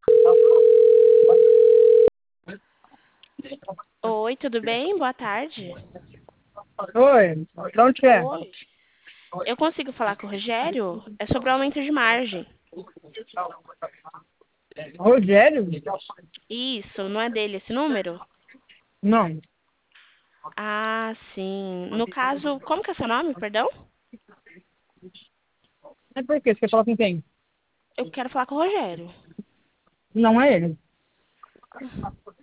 Oi, tudo bem? Boa tarde. Oi, de onde que é? Oi. Eu consigo falar com o Rogério? É sobre o aumento de margem. Rogério? Isso, não é dele esse número? Não. Ah, sim. No caso, como que é seu nome, perdão? É por quê? Você quer falar com quem? Eu quero falar com o Rogério. Não é ele.